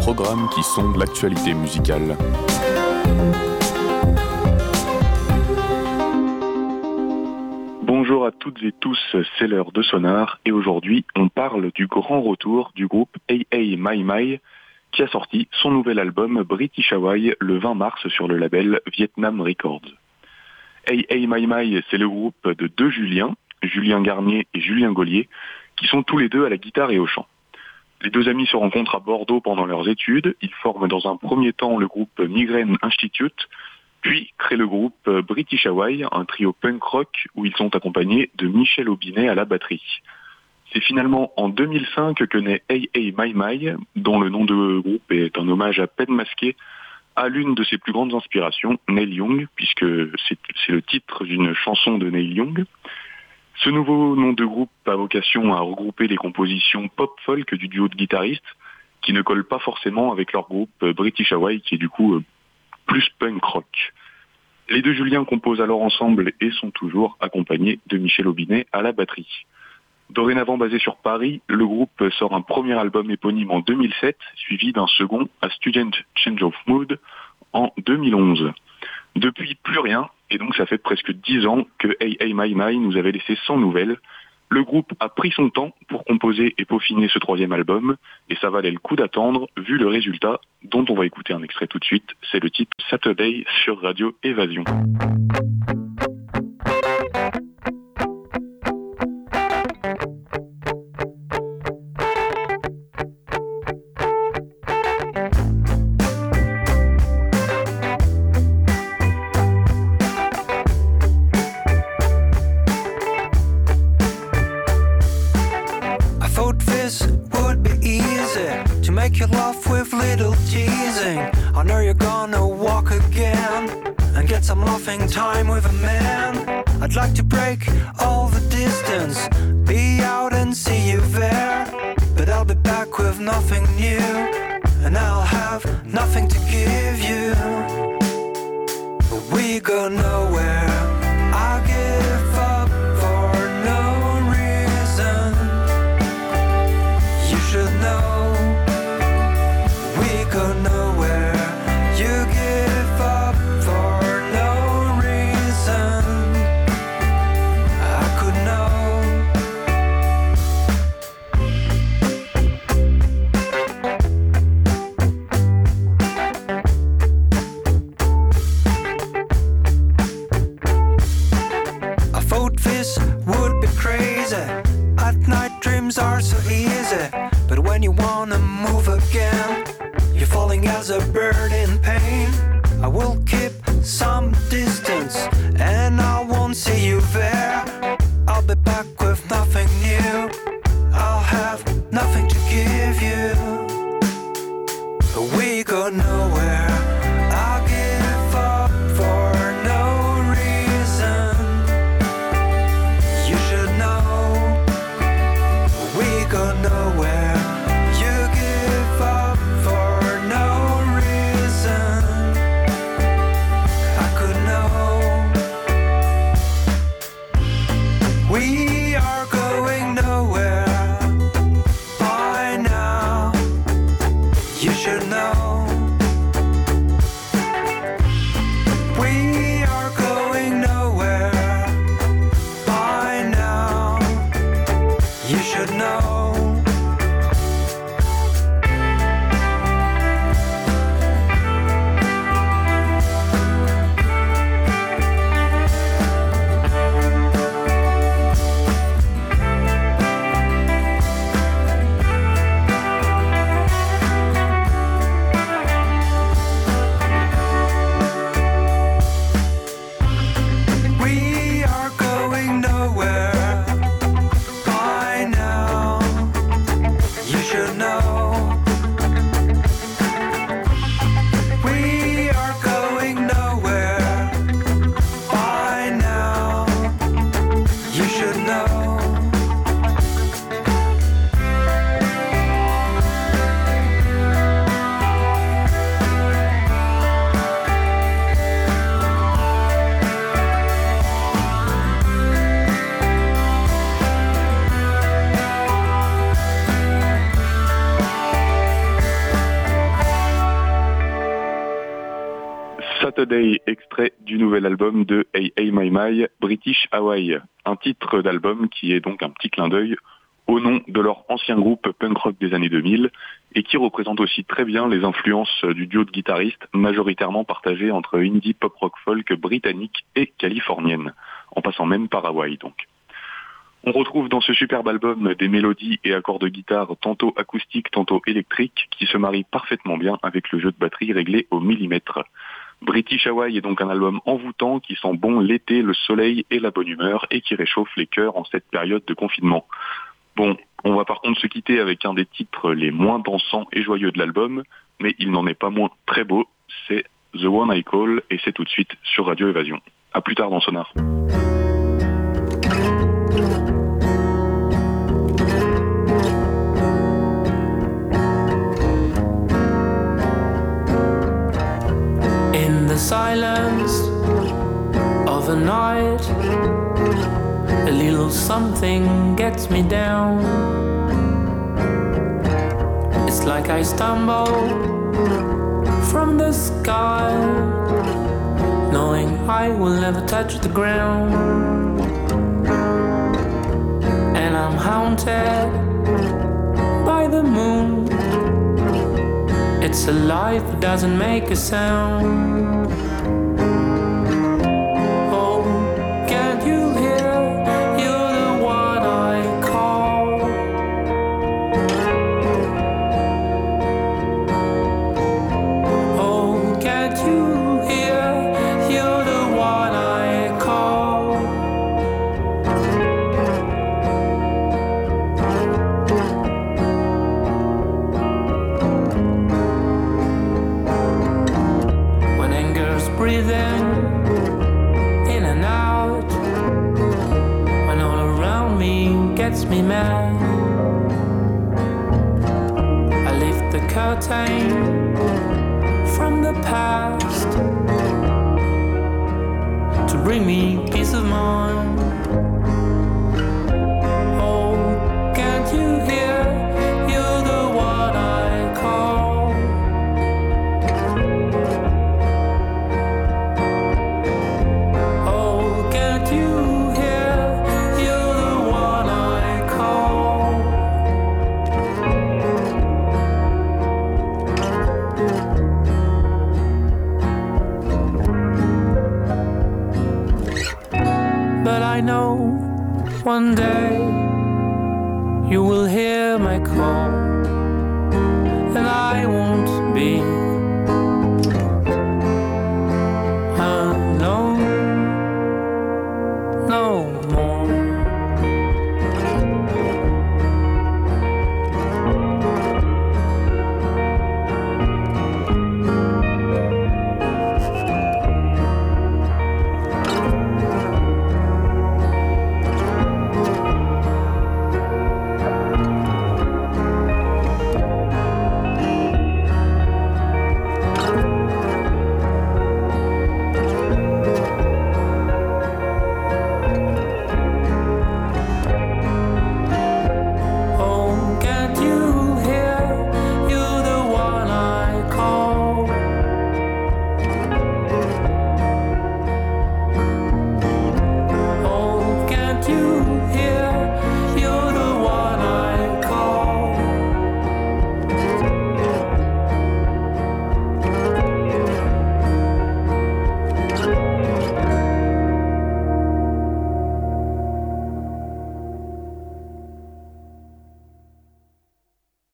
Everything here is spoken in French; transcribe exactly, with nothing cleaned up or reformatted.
programmes qui sondent l'actualité musicale. Bonjour à toutes et tous, c'est l'heure de Sonar et aujourd'hui on parle du grand retour du groupe Hey Hey My My qui a sorti son nouvel album British Hawaii le vingt mars sur le label Vietnam Records. Hey Hey My My, c'est le groupe de deux Juliens, Julien Garnier et Julien Gaulier, qui sont tous les deux à la guitare et au chant. Les deux amis se rencontrent à Bordeaux pendant leurs études, ils forment dans un premier temps le groupe Migraine Institute, puis créent le groupe British Hawaii, un trio punk rock où ils sont accompagnés de Michel Aubinet à la batterie. C'est finalement en deux mille cinq que naît Hey Hey My My, dont le nom de groupe est un hommage à peine masqué à l'une de ses plus grandes inspirations, Neil Young, puisque c'est, c'est le titre d'une chanson de Neil Young. Ce nouveau nom de groupe a vocation à regrouper les compositions pop-folk du duo de guitaristes, qui ne collent pas forcément avec leur groupe British Hawaii, qui est du coup plus punk rock. Les deux Juliens composent alors ensemble et sont toujours accompagnés de Michel Aubinet à la batterie. Dorénavant basé sur Paris, le groupe sort un premier album éponyme en deux mille sept, suivi d'un second, A Student Change of Mood, en deux mille onze. Depuis, plus rien, et donc ça fait presque dix ans que Hey Hey My My nous avait laissé sans nouvelles. Le groupe a pris son temps pour composer et peaufiner ce troisième album, et ça valait le coup d'attendre, vu le résultat, dont on va écouter un extrait tout de suite. C'est le titre Saturday sur Radio Évasion. Make you laugh with little teasing. I know you're gonna walk again and get some laughing time with a man. I'd like to break all the distance, be out and see you there. But I'll be back with nothing new, and I'll have nothing to give you. But we go nowhere. I give up for no reason. You should know go nowhere. You give up for no reason. I could know. I thought this would be crazy. At night dreams are so easy, but when you wanna move again, you're falling as a bird in pain. I will keep some distance and I won't see you there. I'll be back with nothing new. I'll have nothing to give you. We go nowhere. I'll give up for no reason. You should know. We go nowhere. You give up for no reason. I could know. We are going nowhere by now. You should know. We are going nowhere by now. You should know. We are going nowhere by now. Saturday, extrait du nouvel album de Hey Hey My My, British Hawaii. Un titre d'album qui est donc un petit clin d'œil au nom de leur ancien groupe punk rock des années deux mille et qui représente aussi très bien les influences du duo de guitaristes majoritairement partagées entre indie pop rock folk britannique et californienne, en passant même par Hawaï donc. On retrouve dans ce superbe album des mélodies et accords de guitare tantôt acoustiques, tantôt électriques, qui se marient parfaitement bien avec le jeu de batterie réglé au millimètre. British Hawaii est donc un album envoûtant qui sent bon l'été, le soleil et la bonne humeur et qui réchauffe les cœurs en cette période de confinement. Bon, on va par contre se quitter avec un des titres les moins dansants et joyeux de l'album, mais il n'en est pas moins très beau, c'est The One I Call et c'est tout de suite sur Radio Évasion. À plus tard dans Sonar. In the silence of a night, a little something gets me down. It's like I stumble from the sky, knowing I will never touch the ground. And I'm haunted by the moon. It's alive but doesn't make a sound. Oh, can't you hear? You're the one I call. Oh, can't you hear? You're the one I call. Breathing in and out, when all around me gets me mad. I lift the curtain from the past to bring me peace of mind. Oh, can't you hear? You're the one I call. I know one day you will hear my call, and I won't be